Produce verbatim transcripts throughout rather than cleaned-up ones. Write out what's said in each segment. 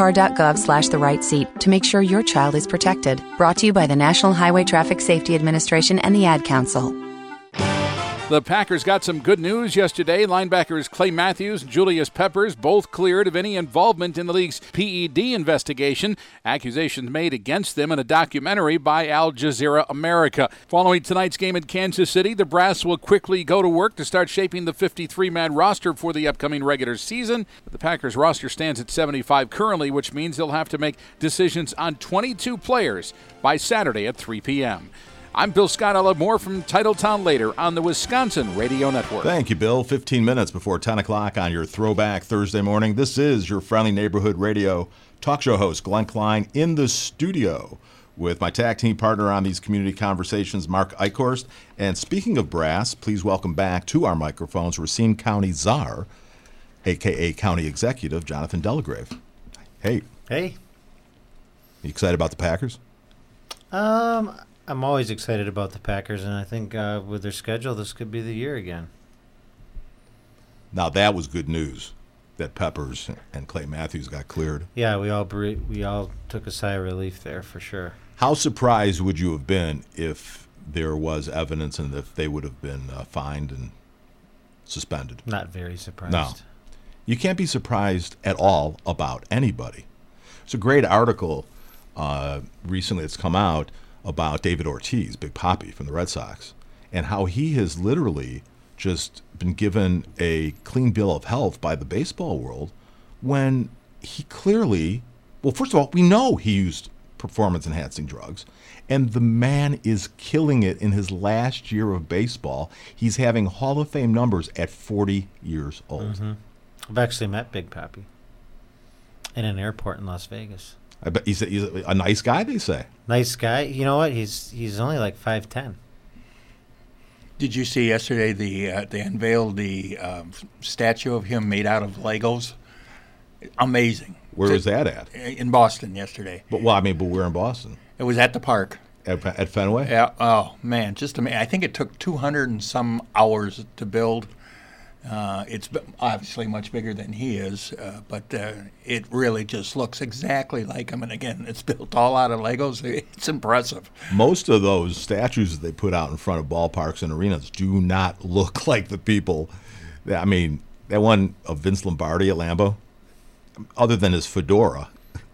mycar.gov slash the right seat to make sure your child is protected. Brought to you by the National Highway Traffic Safety Administration and the Ad Council. The Packers got some good news yesterday. Linebackers Clay Matthews and Julius Peppers both cleared of any involvement in the league's P E D investigation. Accusations made against them in a documentary by Al Jazeera America. Following tonight's game in Kansas City, the Brass will quickly go to work to start shaping the fifty-three man roster for the upcoming regular season. The Packers roster stands at seventy-five currently, which means they'll have to make decisions on twenty-two players by Saturday at three p.m. I'm Bill Scott. I'll have more from Titletown later on the Wisconsin Radio Network. Thank you, Bill. fifteen minutes before ten o'clock on your Throwback Thursday morning. This is your friendly neighborhood radio talk show host, Glenn Klein, in the studio with my tag team partner on these community conversations, Mark Eichhorst. And speaking of brass, please welcome back to our microphones Racine County Czar, a k a. County Executive, Jonathan Delagrave. Hey. Hey. You excited about the Packers? Um... I'm always excited about the Packers, and I think uh, with their schedule, this could be the year again. Now, that was good news that Peppers and Clay Matthews got cleared. Yeah, we all bre- we all took a sigh of relief there for sure. How surprised would you have been if there was evidence and if they would have been uh, fined and suspended? Not very surprised. No. You can't be surprised at all about anybody. It's a great article uh, recently that's come out about David Ortiz, Big Papi from the Red Sox, and how he has literally just been given a clean bill of health by the baseball world when he clearly, well, first of all, we know he used performance-enhancing drugs, and the man is killing it in his last year of baseball. He's having Hall of Fame numbers at forty years old. Mm-hmm. I've actually met Big Papi in an airport in Las Vegas. I bet he's a, he's a nice guy, they say. Nice guy. You know what? He's he's only like five ten. Did you see yesterday the uh, they unveiled the um, statue of him made out of Legos? Amazing. Where so, was that at? In Boston yesterday. But well, I mean, but we're in Boston. It was at the park. At, at Fenway? Yeah. Oh man, just amazing. I think it took two hundred and some hours to build. Uh, it's obviously much bigger than he is, uh, but uh, it really just looks exactly like him. And again, it's built all out of Legos. It's impressive. Most of those statues that they put out in front of ballparks and arenas do not look like the people. That, I mean, that one of Vince Lombardi at Lambeau, other than his fedora,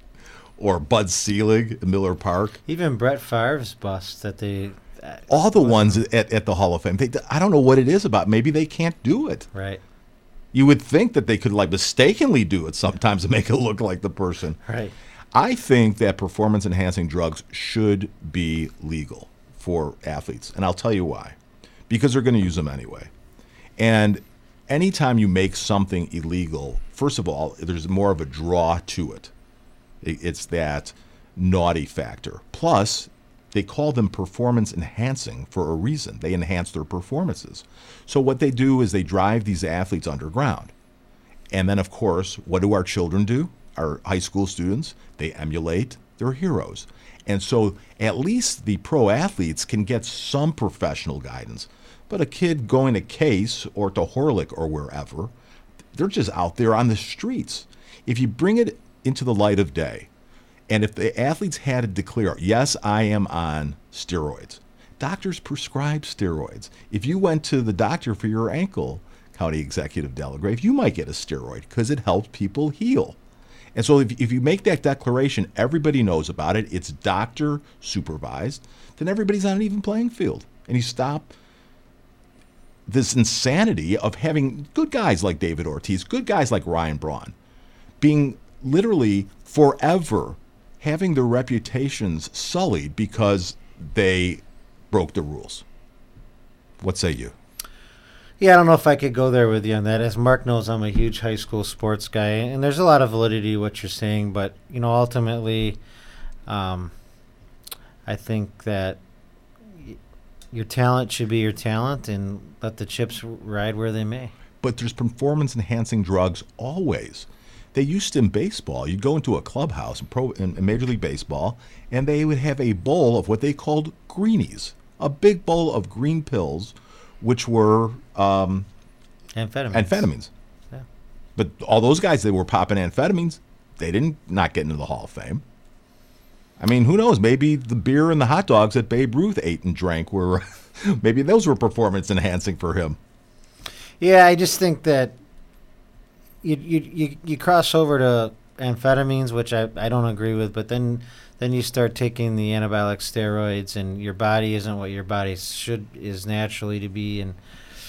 or Bud Selig at Miller Park. Even Brett Favre's bust that they... All the ones at, at the Hall of Fame, they, I don't know what it is about. Maybe they can't do it. Right. You would think that they could like mistakenly do it sometimes to make it look like the person. Right. I think that performance-enhancing drugs should be legal for athletes, and I'll tell you why. Because they're going to use them anyway. And anytime you make something illegal, first of all, there's more of a draw to it. It's that naughty factor. Plus, they call them performance enhancing for a reason. They enhance their performances. So what they do is they drive these athletes underground. And then, of course, what do our children do? Our high school students, they emulate their heroes. And so at least the pro athletes can get some professional guidance. But a kid going to Case or to Horlick or wherever, they're just out there on the streets. If you bring it into the light of day, and if the athletes had to declare, yes, I am on steroids, doctors prescribe steroids. If you went to the doctor for your ankle, County Executive Delagrave, you might get a steroid because it helps people heal. And so if, if you make that declaration, everybody knows about it, it's doctor supervised, then everybody's on an even playing field. And you stop this insanity of having good guys like David Ortiz, good guys like Ryan Braun, being literally forever having their reputations sullied because they broke the rules. What say you? Yeah, I don't know if I could go there with you on that. As Mark knows, I'm a huge high school sports guy, and there's a lot of validity to what you're saying, but, you know, ultimately, um, I think that y- your talent should be your talent and let the chips ride where they may. But there's performance-enhancing drugs always. They used to in baseball. You'd go into a clubhouse in, pro, in Major League Baseball, and they would have a bowl of what they called greenies, a big bowl of green pills, which were um, amphetamines. amphetamines. Yeah. But all those guys, they were popping amphetamines. they didn't not get into the Hall of Fame. I mean, who knows? Maybe the beer and the hot dogs that Babe Ruth ate and drank were, maybe those were performance enhancing for him. Yeah, I just think that you you you, you cross over to amphetamines, which I, I don't agree with, but then then you start taking the anabolic steroids, and your body isn't what your body should is naturally to be, and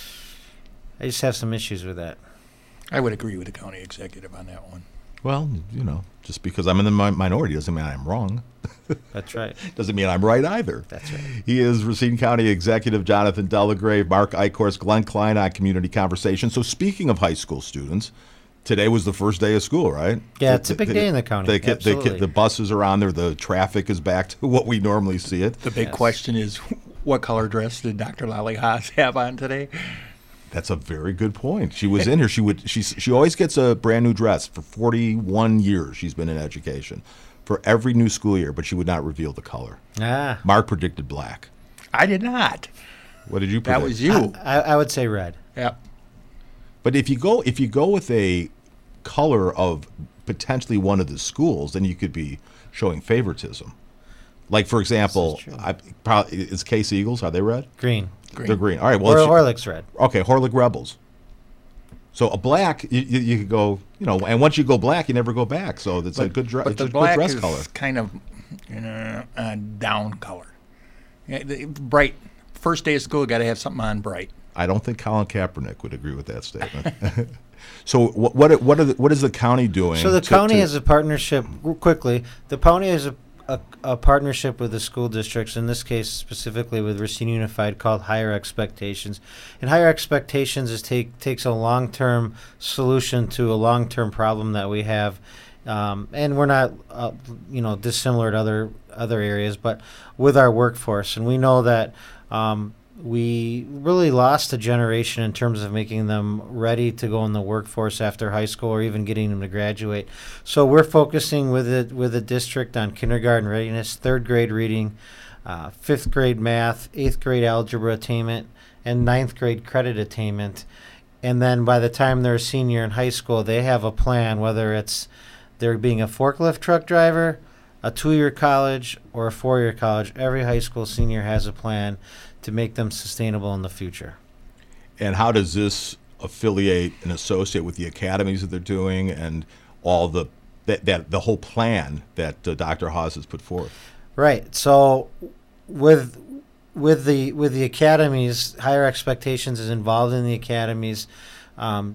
I just have some issues with that. I would agree with the county executive on that one. Well, you know, just because I'm in the mi- minority doesn't mean I'm wrong. That's right. Doesn't mean I'm right either. That's right. He is Racine County Executive Jonathan Delagrave, Mark Eichhorst, Glenn Klein on Community Conversation. So speaking of high school students, today was the first day of school, right? Yeah, it's a big the, day in the county. The, the, Absolutely. the, the buses are on there. The traffic is back to what we normally see it. The big Yes. question is, what color dress did Doctor Lally Haas have on today? That's a very good point. She was in here. She would. She she always gets a brand new dress for forty-one years. She's been in education for every new school year, but she would not reveal the color. Ah, Mark predicted black. I did not. What did you predict? That was you. I, I would say red. Yeah. But if you go if you go with a color of potentially one of the schools, then you could be showing favoritism. Like for example, This is true. I, probably, is Case Eagles, are they red? Green. Green. They're green. All right. Well, Or if you- Horlicks red. okay, Horlick Rebels. So a black, you, you, you could go, you know, and once you go black, you never go back. So it's a good, dre- But it's the a good black dress is color. kind of, you know, a down color. Yeah, the, bright. First day of school, got to have something on bright. I don't think Colin Kaepernick would agree with that statement. So what what what, are the, what is the county doing? So the to- county to- has a partnership, real quickly, the county has a, a, a partnership with the school districts, in this case specifically with Racine Unified, called Higher Expectations. And Higher Expectations is take takes a long-term solution to a long-term problem that we have. Um, and we're not, uh, you know, dissimilar to other other areas, but with our workforce. And we know that um, we really lost a generation in terms of making them ready to go in the workforce after high school or even getting them to graduate. So we're focusing with it with the district on kindergarten readiness, third grade reading, uh, fifth grade math, eighth grade algebra attainment, and ninth grade credit attainment. And then by the time they're a senior in high school, they have a plan, whether it's they're being a forklift truck driver, a two-year college, or a four-year college. Every high school senior has a plan to make them sustainable in the future. And how does this affiliate and associate with the academies that they're doing and all the that, that the whole plan that uh, Doctor Haas has put forth? Right. So with with the with the academies, Higher Expectations is involved in the academies, um,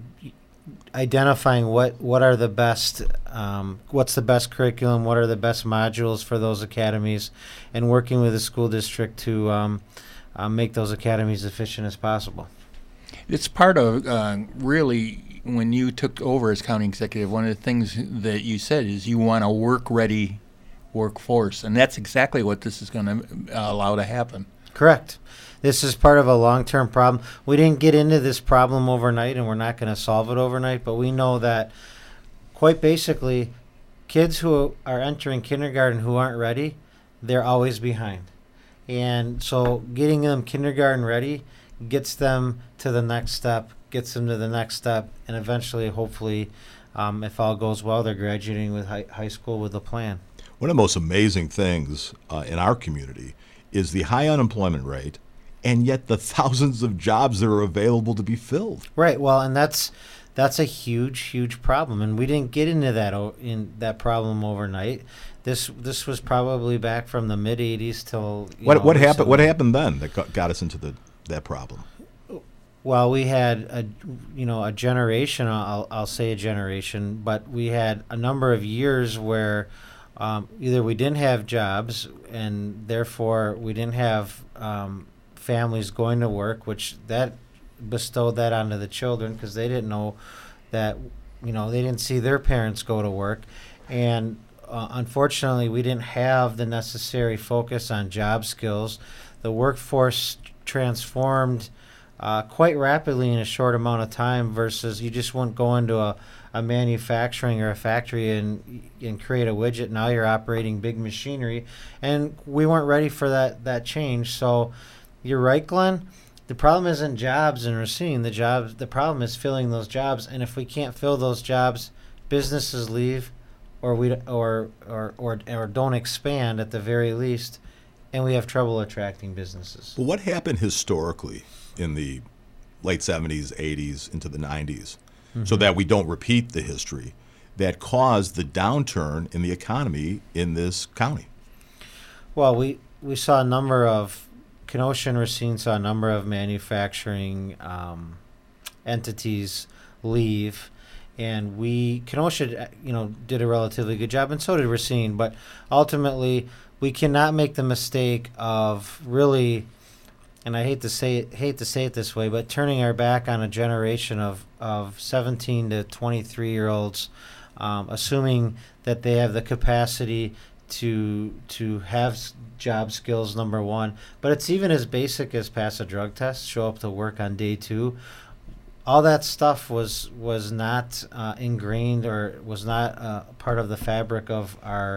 identifying what, what are the best, um, what's the best curriculum, what are the best modules for those academies, and working with the school district to um, uh, make those academies efficient as possible. It's part of uh, really when you took over as county executive, one of the things that you said is you want a work-ready workforce, and that's exactly what this is going to allow to happen. Correct. This is part of a long-term problem. We didn't get into this problem overnight, and we're not going to solve it overnight, but we know that quite basically kids who are entering kindergarten who aren't ready, they're always behind. And so getting them kindergarten ready gets them to the next step, gets them to the next step, and eventually, hopefully, um, if all goes well, they're graduating with high, high school with a plan. One of the most amazing things uh, in our community is the high unemployment rate, and yet the thousands of jobs that are available to be filled. Right. Well, and that's that's a huge, huge problem, and we didn't get into that o- in that problem overnight. This this was probably back from the mid eighties till you What know, what happened? What recently. happened then that got, got us into the that problem? Well, we had a you know a generation. I'll I'll say a generation, but we had a number of years where um, either we didn't have jobs, and therefore we didn't have um, families going to work, which that bestowed that onto the children because they didn't know that you know they didn't see their parents go to work, and uh, unfortunately we didn't have the necessary focus on job skills. The workforce transformed uh, quite rapidly in a short amount of time versus you just wouldn't go into a, a manufacturing or a factory and and create a widget. Now you're operating big machinery, and we weren't ready for that that change. So you're right, Glenn. The problem isn't jobs in Racine. The jobs. The problem is filling those jobs, and if we can't fill those jobs, businesses leave, or we or or or or don't expand at the very least, and we have trouble attracting businesses. Well, what happened historically in the late seventies, eighties, into the nineties, mm-hmm. so that we don't repeat the history that caused the downturn in the economy in this county? Well, we, we saw a number of, Kenosha and Racine saw a number of manufacturing um, entities leave, and we, Kenosha, you know, did a relatively good job, and so did Racine, but ultimately we cannot make the mistake of really, and I hate to say it, hate to say it this way, but turning our back on a generation of, of seventeen to twenty-three year olds, um, assuming that they have the capacity to to have s- job skills, number one, but it's even as basic as pass a drug test, show up to work on day two. All that stuff was was not uh, ingrained or was not uh, part of the fabric of our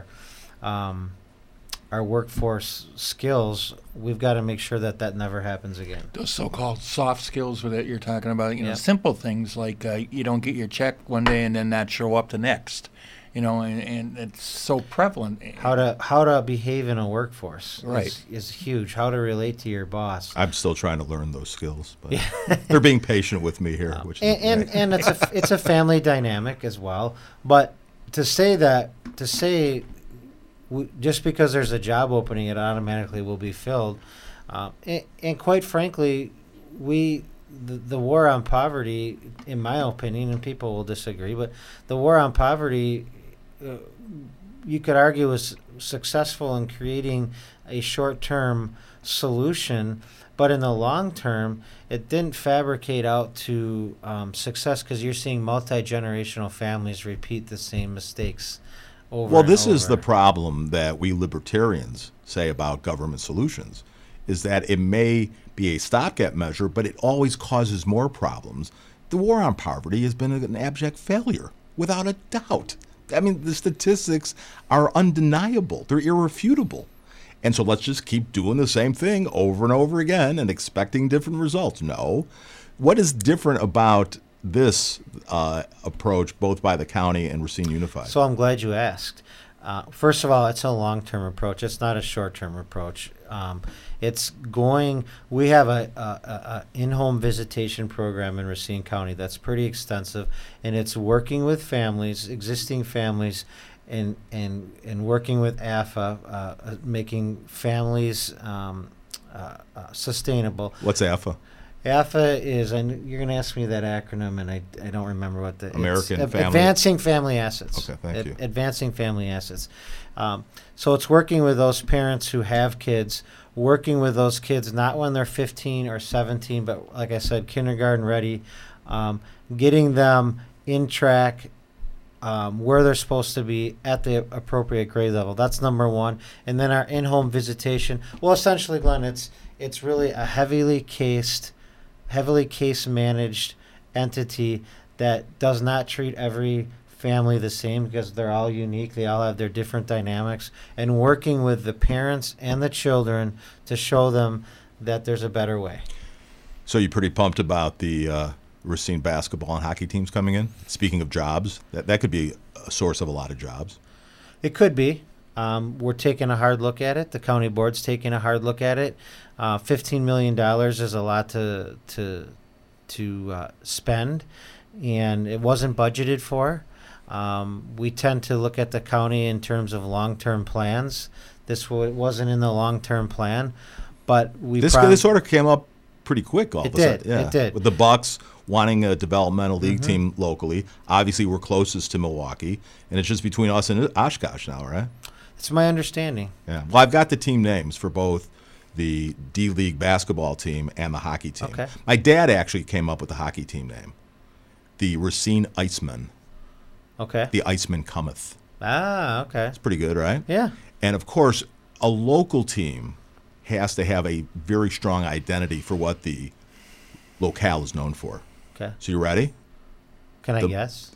um, our workforce skills. We've got to make sure that that never happens again. Those so-called soft skills that you're talking about, you know, Yeah. simple things like uh, you don't get your check one day and then not show up the next, you know, and, and it's so prevalent. How to how to behave in a workforce Right. is, is huge. How to relate to your boss. I'm still trying to learn those skills, but they're being patient with me here, which is and and, great. and it's a it's a family dynamic as well. But to say that to say we, just because there's a job opening, it automatically will be filled. Um, and, and quite frankly, we the, the war on poverty, in my opinion, and people will disagree, but the war on poverty, uh, you could argue, was successful in creating a short-term solution, but in the long term, it didn't fabricate out to um, success because you're seeing multi-generational families repeat the same mistakes over Well, and this is over. the problem that we libertarians say about government solutions, is that it may be a stopgap measure, but it always causes more problems. The war on poverty has been an abject failure, without a doubt. I mean, the statistics are undeniable. They're irrefutable. And so let's just keep doing the same thing over and over again and expecting different results. No. What is different about this uh, approach, both by the county and Racine Unified? So I'm glad you asked. Uh, first of all, it's a long-term approach. It's not a short-term approach. Um, it's going. We have a, a, a, a in-home visitation program in Racine County that's pretty extensive, and it's working with families, existing families, and and and working with A F A, uh, uh, making families um, uh, uh, sustainable. What's A F A? A F A is, and you're going to ask me that acronym, and I, I don't remember what the American it's, Family- Advancing Family Assets. Okay, thank you. Advancing Family Assets. Um, so it's working with those parents who have kids, working with those kids not when they're fifteen or seventeen, but like I said, kindergarten ready, um, getting them in track. Um, where they're supposed to be at the appropriate grade level. That's number one. And then our in-home visitation. Well, essentially, Glenn, it's it's really a heavily cased, heavily case managed entity that does not treat every family the same because they're all unique. They all have their different dynamics. And working with the parents and the children to show them that there's a better way. So you're pretty pumped about the uh, Racine basketball and hockey teams coming in? Speaking of jobs, that, that could be a source of a lot of jobs. It could be. Um, we're taking a hard look at it. The county board's taking a hard look at it. Uh, Fifteen million dollars is a lot to to to uh, spend, and it wasn't budgeted for. Um, we tend to look at the county in terms of long-term plans. This w- wasn't in the long-term plan, but we. This, prom- this sort of came up pretty quick all It of a sudden. did, Yeah. it did. With the Bucks wanting a developmental league Mhm. team locally. Obviously, we're closest to Milwaukee, and it's just between us and Oshkosh now, right? It's my understanding. Yeah. Well, I've got the team names for both the D-League basketball team and the hockey team. Okay. My dad actually came up with the hockey team name, the Racine Icemen. Okay. The Iceman cometh. Ah, okay. It's pretty good, right? Yeah. And of course, a local team has to have a very strong identity for what the locale is known for. Okay. So you ready? Can I The- guess?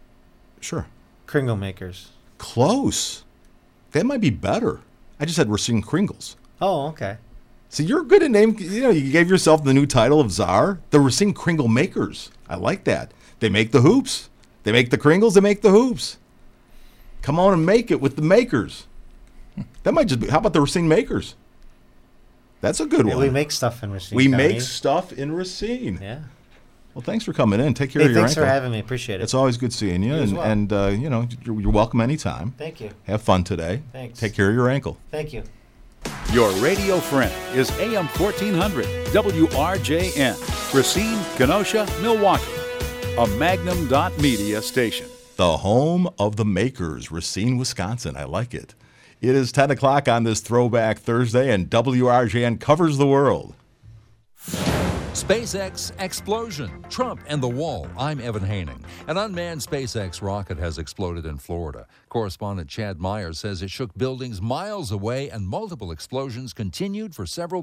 Sure. Kringle makers. Close. That might be better. I just said Racine Kringles. Oh, okay. So you're good at name. You know, you gave yourself the new title of czar, the Racine Kringle makers. I like that. They make the hoops. They make the Kringles. They make the hoops. Come on and make it with the makers. That might just be. How about the Racine makers? That's a good Yeah, one. we make stuff in Racine We County. make stuff in Racine. Yeah. Well, thanks for coming in. Take care Hey, of your thanks ankle. for having me. Appreciate it. It's always good seeing you, You as and, well. and uh, you know you're, you're welcome anytime. Thank you. Have fun today. Thanks. Take care of your ankle. Thank you. Your radio friend is A M fourteen hundred W R J N, Racine, Kenosha, Milwaukee, a Magnum dot media station. The home of the makers, Racine, Wisconsin. I like it. It is ten o'clock on this Throwback Thursday, and W R J N covers the world. SpaceX explosion, Trump and the wall. I'm Evan Haining. An unmanned SpaceX rocket has exploded in Florida. Correspondent Chad Meyer says it shook buildings miles away, and multiple explosions continued for several